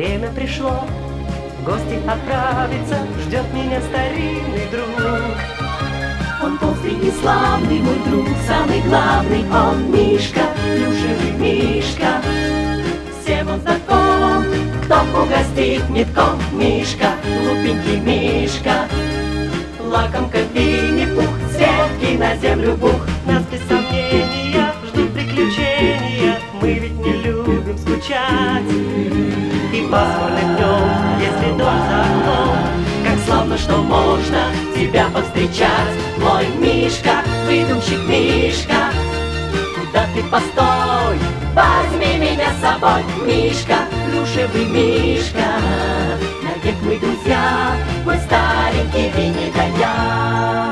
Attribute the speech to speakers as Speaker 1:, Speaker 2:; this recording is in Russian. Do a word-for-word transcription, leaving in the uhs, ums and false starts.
Speaker 1: Время пришло в гости отправиться, ждет меня старинный друг.
Speaker 2: Он добрый и славный, мой друг, самый главный, он Мишка, плюшевый Мишка. Всем он знаком, кто угостит метком. Мишка, глупенький Мишка, лакомка Винни-Пух, сетки на землю бух.
Speaker 1: Нас без сомнения ждут приключения, мы ведь не любим скучать. И пасмурным днем, если дождь за окном,
Speaker 2: как славно, что можно тебя повстречать. Мой Мишка, выдумщик Мишка, куда ты постой, возьми меня с собой. Мишка, плюшевый Мишка, навек мы друзья, мой старенький Винни да я.